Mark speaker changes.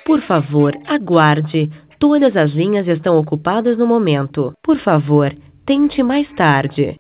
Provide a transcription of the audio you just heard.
Speaker 1: Por favor, aguarde. Todas as linhas estão ocupadas no momento. Por favor, tente mais tarde.